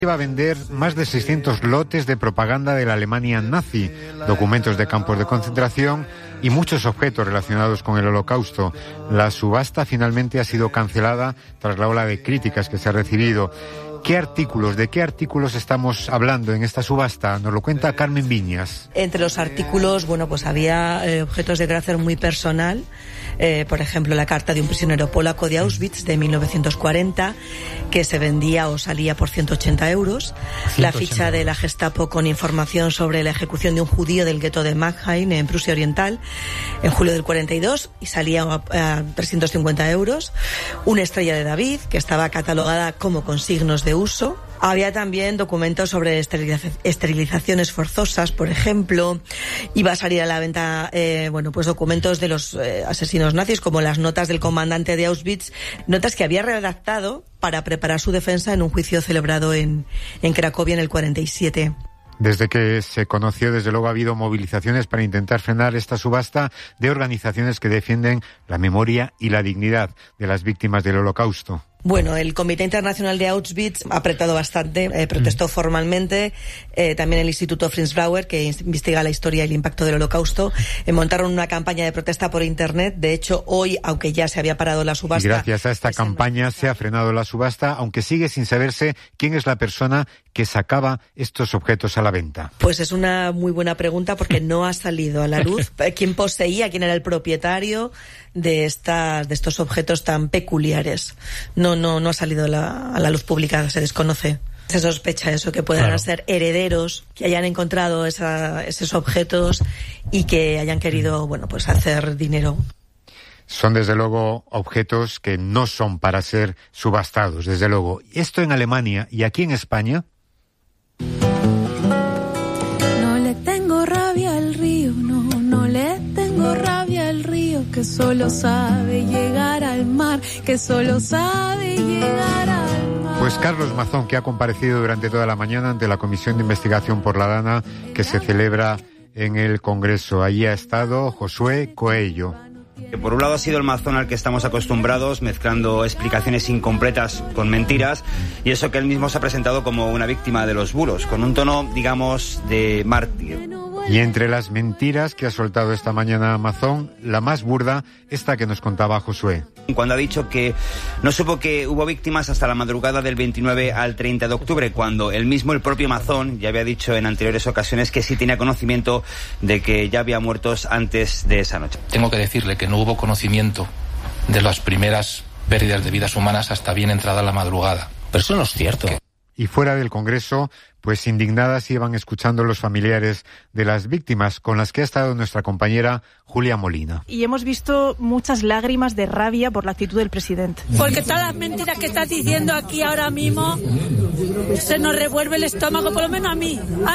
Iba a vender más de 600 lotes de propaganda de la Alemania nazi, documentos de campos de concentración y muchos objetos relacionados con el Holocausto. La subasta finalmente ha sido cancelada tras la ola de críticas que se ha recibido. ¿De qué artículos estamos hablando en esta subasta? Nos lo cuenta Carmen Viñas. Entre los artículos, pues había objetos de carácter muy personal. Por ejemplo, la carta de un prisionero polaco de Auschwitz de 1940, que se vendía o salía por 180 euros. La ficha de la Gestapo con información sobre la ejecución de un judío del gueto de Mannheim, en Prusia Oriental, en julio del 42, y salía a 350 euros. Una estrella de David, que estaba catalogada como con signos de uso. Había también documentos sobre esterilizaciones forzosas, por ejemplo. Iba a salir a la venta, documentos de los asesinos nazis, como las notas del comandante de Auschwitz, notas que había redactado para preparar su defensa en un juicio celebrado en Cracovia en el 47. Desde que se conoció, desde luego, ha habido movilizaciones para intentar frenar esta subasta de organizaciones que defienden la memoria y la dignidad de las víctimas del Holocausto. Bueno, el Comité Internacional de Auschwitz ha apretado bastante, protestó formalmente. También el Instituto Fritz Brauer, que investiga la historia y el impacto del Holocausto, montaron una campaña de protesta por Internet. De hecho, hoy, aunque ya se había parado la subasta... Y gracias a esta campaña se ha frenado la subasta, aunque sigue sin saberse quién es la persona que sacaba estos objetos a la venta. Pues es una muy buena pregunta, porque no ha salido a la luz quién poseía, quién era el propietario de estos objetos tan peculiares. No ha salido a la luz pública, se desconoce. Se sospecha eso, que puedan ser herederos que hayan encontrado esos objetos y que hayan querido, hacer dinero. Son desde luego objetos que no son para ser subastados, desde luego. Esto en Alemania, y aquí en España. No le tengo rabia al río, no le tengo rabia al río, que solo sabe llegar al mar, que solo sabe llegar al mar. Pues Carlos Mazón, que ha comparecido durante toda la mañana ante la Comisión de Investigación por la Dana, que se celebra en el Congreso. Allí ha estado Josué Coello. Que por un lado ha sido el Mazón al que estamos acostumbrados, mezclando explicaciones incompletas con mentiras, y eso que él mismo se ha presentado como una víctima de los bulos, con un tono, digamos, de mártir. Y entre las mentiras que ha soltado esta mañana Mazón, la más burda, esta que nos contaba Josué. Cuando ha dicho que no supo que hubo víctimas hasta la madrugada del 29 al 30 de octubre, cuando el propio Mazón ya había dicho en anteriores ocasiones que sí tenía conocimiento de que ya había muertos antes de esa noche. Tengo que decirle que no hubo conocimiento de las primeras pérdidas de vidas humanas hasta bien entrada la madrugada. Pero eso no es cierto. Y fuera del Congreso, pues indignadas iban escuchando los familiares de las víctimas, con las que ha estado nuestra compañera Julia Molina. Y hemos visto muchas lágrimas de rabia por la actitud del presidente. Porque todas las mentiras que estás diciendo aquí ahora mismo se nos revuelve el estómago, por lo menos a mí,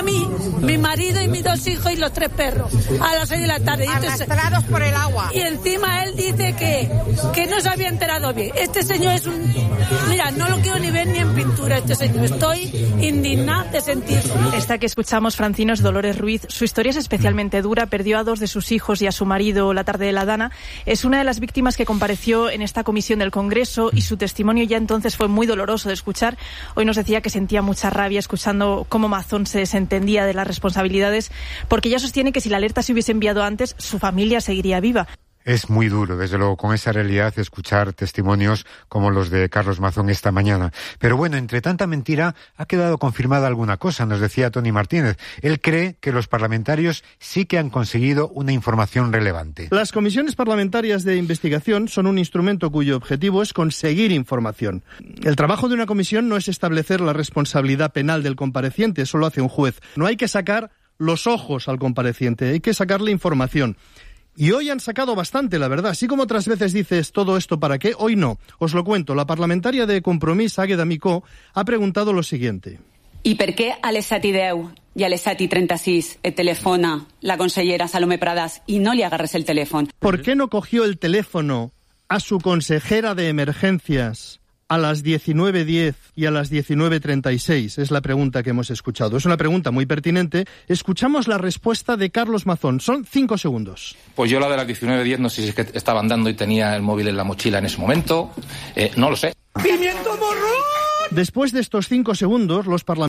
mi marido y mis 2 hijos y los 3 perros, a las 6 de la tarde. Arrastrados por el agua. Y encima él dice que no se había enterado bien. Este señor es un... Mira, no lo quiero ni ver ni en pintura este señor. Estoy indignada de sentirlo. Esta que escuchamos, Francino, es Dolores Ruiz. Su historia es especialmente dura. Perdió a 2 de sus hijos y a su marido la tarde de la Dana. Es una de las víctimas que compareció en esta comisión del Congreso y su testimonio ya entonces fue muy doloroso de escuchar. Hoy nos decía que sentía mucha rabia escuchando cómo Mazón se desentendía de las responsabilidades, porque ella sostiene que si la alerta se hubiese enviado antes, su familia seguiría viva. Es muy duro, desde luego, con esa realidad, escuchar testimonios como los de Carlos Mazón esta mañana. Pero bueno, entre tanta mentira ha quedado confirmada alguna cosa, nos decía Tony Martínez. Él cree que los parlamentarios sí que han conseguido una información relevante. Las comisiones parlamentarias de investigación son un instrumento cuyo objetivo es conseguir información. El trabajo de una comisión no es establecer la responsabilidad penal del compareciente, eso lo hace un juez. No hay que sacar los ojos al compareciente, hay que sacarle información. Y hoy han sacado bastante, la verdad. Así como otras veces dices, ¿todo esto para qué? Hoy no. Os lo cuento. La parlamentaria de Compromís, Àgueda Micó, ha preguntado lo siguiente. I per què a les 7:10 i a les 7:36 et telefona la consellera Salomé Pradas y no le agarres el teléfono? ¿Por qué no cogió el teléfono a su consejera de emergencias a las 19:10 y a las 19:36? Es la pregunta que hemos escuchado. Es una pregunta muy pertinente. Escuchamos la respuesta de Carlos Mazón. Son 5 segundos. Pues yo la de las 19:10 no sé si es que estaba andando y tenía el móvil en la mochila en ese momento. No lo sé. ¡Pimiento morro! Después de estos 5 segundos, los parlamentarios